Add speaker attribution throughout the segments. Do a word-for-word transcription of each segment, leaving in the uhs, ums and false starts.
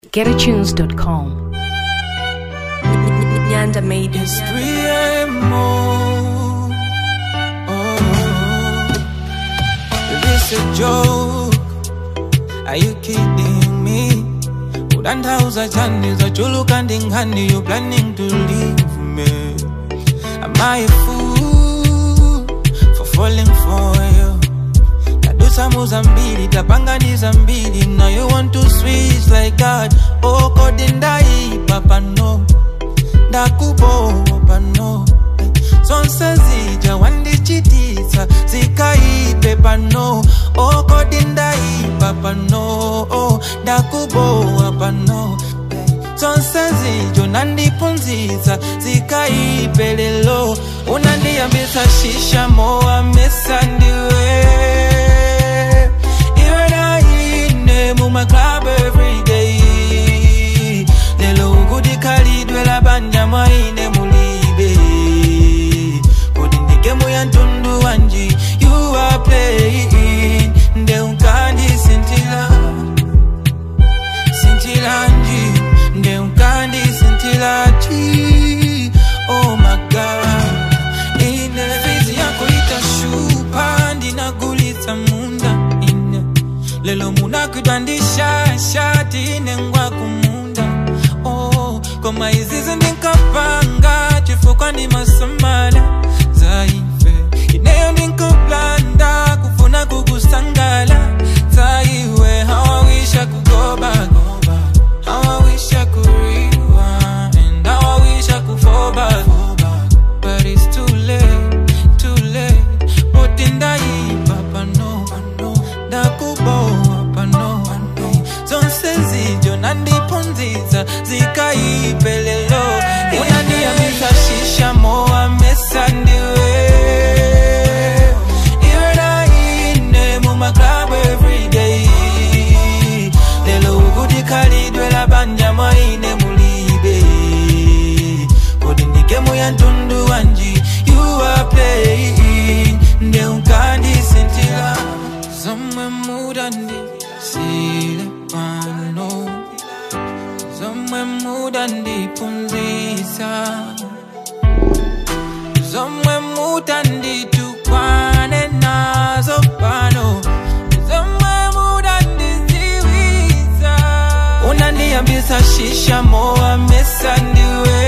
Speaker 1: get a tunes dot com.
Speaker 2: Nyanda made
Speaker 3: It's three a m Oh, is this a joke? Are you kidding me? Udandauza chani za chulu kanding honey, you planning to leave me? Am I a fool for falling for you? Nadusa muzambili, tapanga ni zambili. Now you want to switch like God. Oh, kodindai, papa no. Dakubo, papa no. Sonsa zija, wandi chitisa. Zikai, pepa no. Oh, kodindai, papa no. Oh, dakubo, papa no. Sonsa zijo, nandi punziza. Zikai, pelelo. Unandi ambisa shisha, moa mesa ndiwe. My club every day. Lelo ugudi kali dwela banya maine mulibe. Kodinde gemu ya ntundu wanji. You are playing. Nde unkandi sintila. Sintila nji. Nde unkandi sintila chi. Oh my God. Ine fizi yako itashupa. Ndina gulita munda. Lelo muna kudandisha shati nengwa kumunda. Oh, koma izizi ninkapanga chifuka ni masamala zaife. Ineyo ninkuplanda kufuna kugusangala zaiwe. How I wish I could go back. How I wish I could rewind. How I wish I could fall back. But it's too late, too late. But in the papa no, dakubo papa no. Zonsezijo nandi ponziza zikai pelelo. Unani amisa shisha moa mesa ndiwe. Iwena ine muma club every day. Lelo ugudi kali dwela banja maine mulibe. Kodindike muya ntundu wanji. You are playing. Nde unkandi sintila. Zomwe mudandi sile pano. Zomwe mudandi punzisa. Zomwe mudandi tukwane nazo pano. Zomwe mudandi ziwiza. Unandi ambisa shisha moa mesa ndiwe.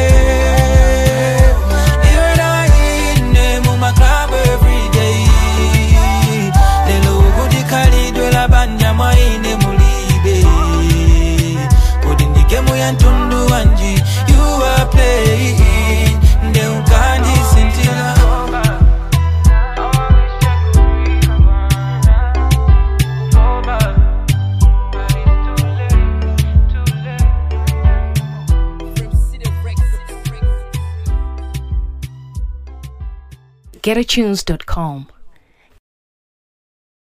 Speaker 3: Iwe na ine muma club every day. Kali dwela banya maine mulibe. Kodindike muya ntundu wanji. You are playing. Nde unkandi sintila.
Speaker 1: get a tunes dot com.